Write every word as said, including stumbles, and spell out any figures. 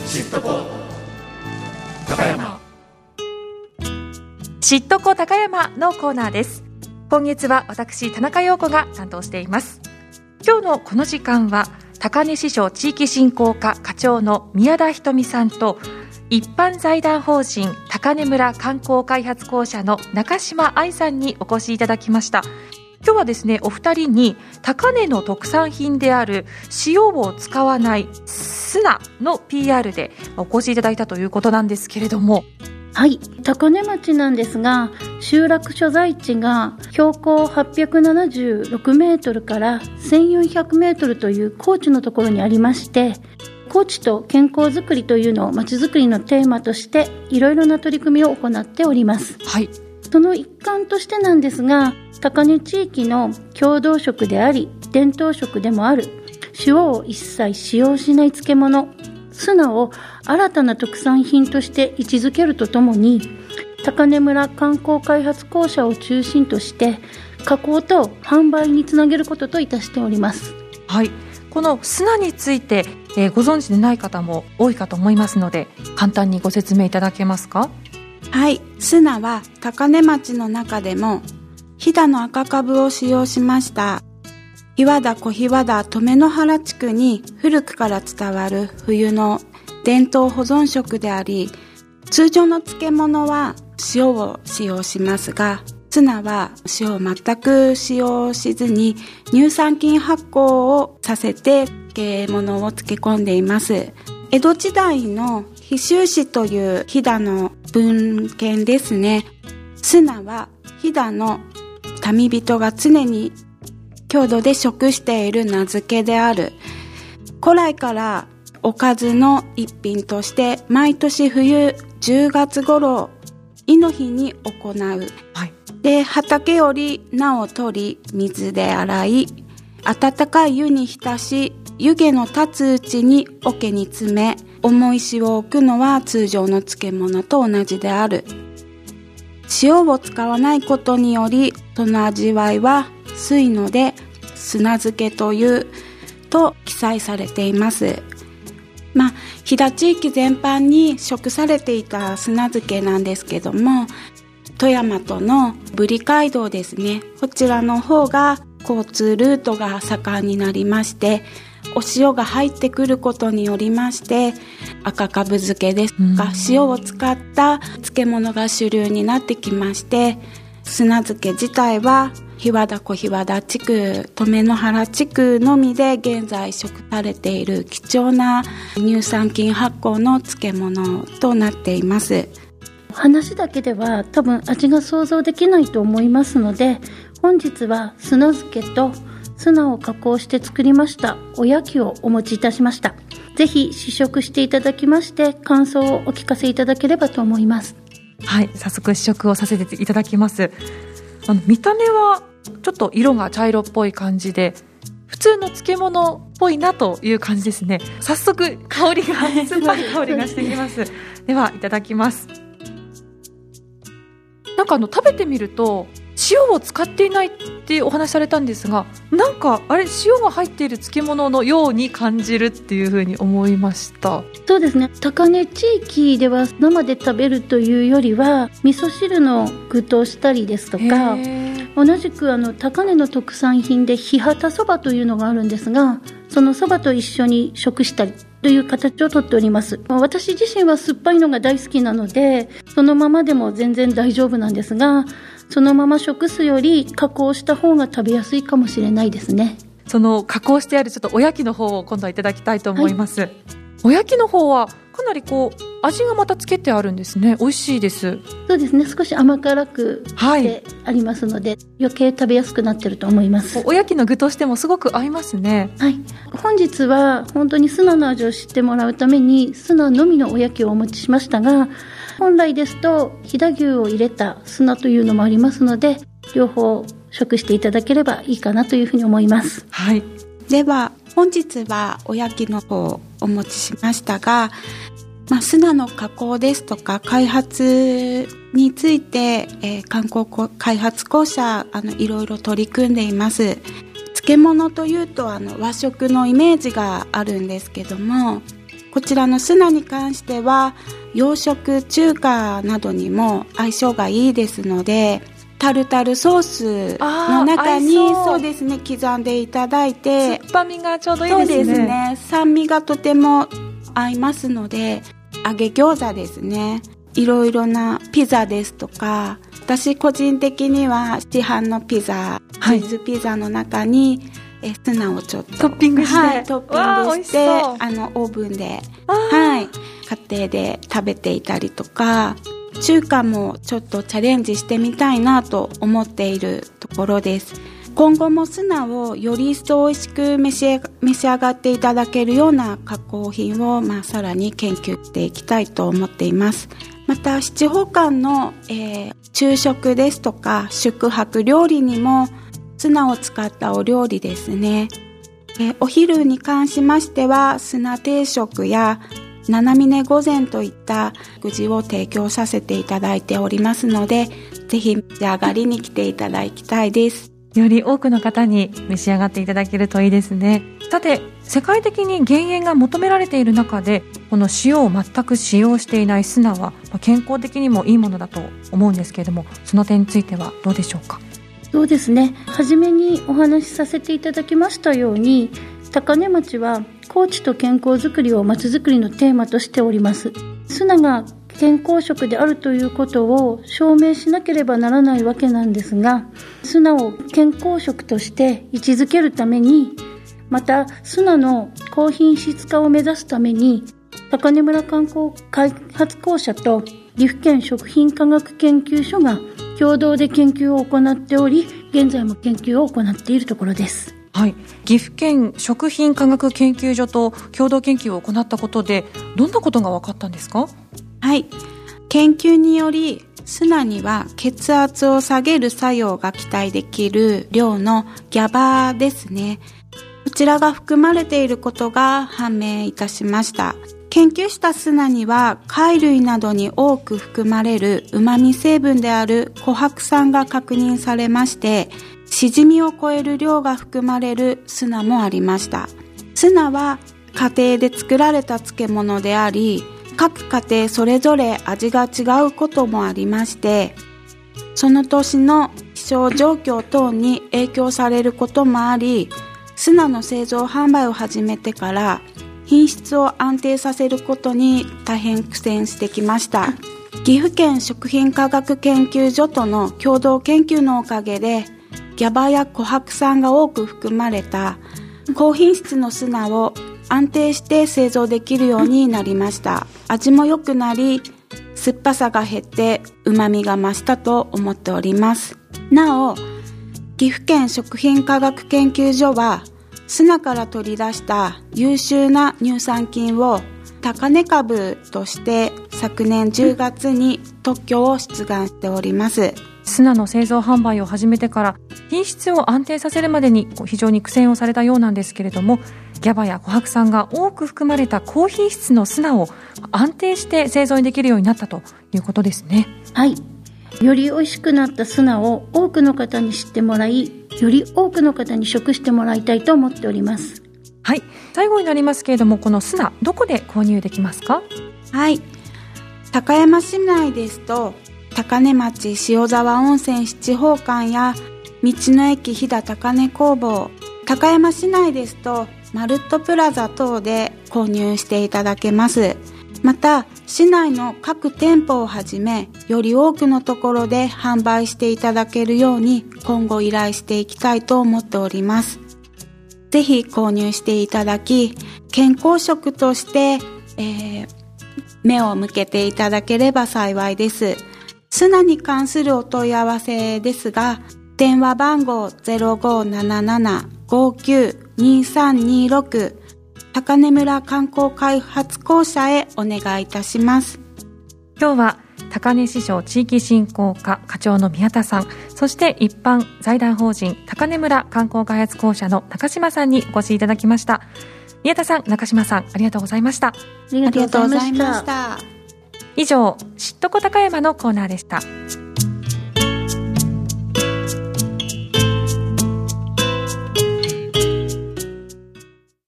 知っとこ高山。 知っとこ高山のコーナーです。今月は私田中陽子が担当しています。今日のこの時間は高根支所地域振興課課長の宮田ひとみさんと一般財団法人高根村観光開発公社の中島愛さんにお越しいただきました。今日はですね、お二人に高根の特産品である塩を使わないスナの ピーアール でお越しいただいたということなんですけれども、 はい、高根町なんですが、集落所在地が標高はっぴゃくななじゅうろくメートルからせんよんひゃくメートルという高地のところにありまして、高地と健康づくりというのを町づくりのテーマとしていろいろな取り組みを行っております。 はい、 その一環としてなんですが、高根地域の郷土食であり伝統食でもある塩を一切使用しない漬物スナを新たな特産品として位置づけるとともに、高根村観光開発公社を中心として加工と販売につなげることといたしております。 はい、このスナについて、えー、ご存知でない方も多いかと思いますので、簡単にご説明いただけますか？ はい、スナは高根町の中でも飛騨の赤かぶを使用しました。日和田小日和田留野原地区に古くから伝わる冬の伝統保存食であり、通常の漬物は塩を使用しますが、ツナは塩を全く使用しずに乳酸菌発酵をさせて漬物を漬け込んでいます。江戸時代の飛州史という飛騨の文献ですね。スナは飛騨の民人が常に郷土で食している名付けである。古来からおかずの一品として毎年冬じゅうがつ頃亥の日に行う、はい、で畑より菜を取り水で洗い、温かい湯に浸し、湯気の立つうちに桶に詰め、重石を置くのは通常の漬物と同じである。塩を使わないことによりその味わいは薄いので砂漬けというと記載されています。まあ、飛騨地域全般に食されていた砂漬けなんですけども、富山とのブリ街道ですね、こちらの方が交通ルートが盛んになりまして、お塩が入ってくることによりまして赤かぶ漬けですとか塩を使った漬物が主流になってきまして、砂漬け自体は日和田小日和田地区留野原地区のみで現在食されている貴重な乳酸菌発酵の漬物となっています。 話だけでは多分味が想像できないと思いますので、本日は砂漬けとツナを加工して作りましたおやきをお持ちいたしました。ぜひ試食していただきまして感想をお聞かせいただければと思います。 はい、早速試食をさせていただきます。あの見た目はちょっと色が茶色っぽい感じで普通の漬物っぽいなという感じですね。早速香りが酸っぱい香りがしてきますではいただきます。なんかあの食べてみると塩を使っていないってお話しされたんですが、なんかあれ塩が入っている漬物のように感じるっていうふうに思いました。 そうですね、高根地域では生で食べるというよりは味噌汁の具としたりですとか、同じくあの高根の特産品で日畑そばというのがあるんですが、そのそばと一緒に食したりという形をとっております。私自身は酸っぱいのが大好きなのでそのままでも全然大丈夫なんですが、そのまま食すより加工した方が食べやすいかもしれないですね。 その加工してあるちょっとおやきの方を今度はいただきたいと思います、はい、おやきの方はかなりこう味がまたつけてあるんですね。美味しいです。 そうですね、少し甘辛くしてありますので、はい、余計食べやすくなってると思います。 おやきの具としてもすごく合いますね。 はい、本日は本当にスナの味を知ってもらうためにスナのみのおやきをお持ちしましたが、本来ですと飛騨牛を入れたスナというのもありますので、両方食していただければいいかなというふうに思います。 はい、 では本日はおやきの方をお持ちしましたが、まあ、スナの加工ですとか開発について、えー、観光開発公社あのいろいろ取り組んでいます。漬物というとあの和食のイメージがあるんですけども、 こちらの砂に関しては洋食中華などにも相性がいいですので、タルタルソースの中にそう、そうですね、刻んでいただいて、 酸っぱみがちょうどいいですね。 そうですね、酸味がとても合いますので、揚げ餃子ですね、いろいろなピザですとか、私個人的には市販のピザ、チーズピザの中にえツナをちょっとトッピングして、 はい、トッピングしてあのオーブンで、はい、家庭で食べていたりとか、中華もちょっとチャレンジしてみたいなと思っているところです。今後もツナをより一層美味しく召し、召し上がっていただけるような加工品を、まあ、さらに研究していきたいと思っています。また七宝館の、えー、昼食ですとか宿泊料理にもツナを使ったお料理ですね、えー、お昼に関しましては砂定食や七峰御膳といった食事を提供させていただいておりますので、ぜひ召し上がりに来ていただきたいです。 より多くの方に召し上がっていただけるといいですね。さて、世界的に減塩が求められている中で、この塩を全く使用していない砂は健康的にもいいものだと思うんですけれども、その点についてはどうでしょうか？ そうですね、初めにお話しさせていただきましたように、高根町は高知と健康づくりをまちづくりのテーマとしております。砂が健康食であるということを証明しなければならないわけなんですが、砂を健康食として位置づけるために、また砂の高品質化を目指すために、高根村観光開発公社と岐阜県食品科学研究所が共同で研究を行っており、現在も研究を行っているところです。 はい、岐阜県食品科学研究所と共同研究を行ったことで、どんなことが分かったんですか？ はい、研究により砂には血圧を下げる作用が期待できる量のギャバですね、こちらが含まれていることが判明いたしました。研究した砂には貝類などに多く含まれる旨味成分であるコハク酸が確認されまして、シジミを超える量が含まれる砂もありました。砂は家庭で作られた漬物であり、各家庭それぞれ味が違うこともありまして、その年の気象状況等に影響されることもあり、砂の製造販売を始めてから品質を安定させることに大変苦戦してきました。岐阜県食品科学研究所との共同研究のおかげで、ギャバやコハク酸が多く含まれた高品質の砂を安定して製造できるようになりました。味も良くなり、酸っぱさが減って旨味が増したと思っております。なお、岐阜県食品科学研究所は砂から取り出した優秀な乳酸菌を高根株として昨年じゅうがつに特許を出願しております。 砂の製造販売を始めてから品質を安定させるまでに非常に苦戦をされたようなんですけれども、ギャバやコハク酸が多く含まれた高品質の砂を安定して製造できるようになったということですね。 はい、より美味しくなった砂を多くの方に知ってもらい、より多くの方に食してもらいたいと思っております。 はい、最後になりますけれども、この砂どこで購入できますか？ はい、高山市内ですと高根町塩沢温泉七宝館や道の駅飛騨高根工房、高山市内ですとマルットプラザ等で購入していただけます。また市内の各店舗をはじめ、より多くのところで販売していただけるように今後依頼していきたいと思っております。ぜひ購入していただき、健康食として、えー、目を向けていただければ幸いです。砂に関するお問い合わせですが、電話番号 ゼロごーなななな ごーきゅう にーさんにーろく 高根村観光開発公社へお願いいたします。 今日は高根支所地域振興課課長の宮田さん、そして一般財団法人高根村観光開発公社の中島さんにお越しいただきました。宮田さん、中島さん、ありがとうございました。 ありがとうございました。 以上、知っとこ高山のコーナーでした。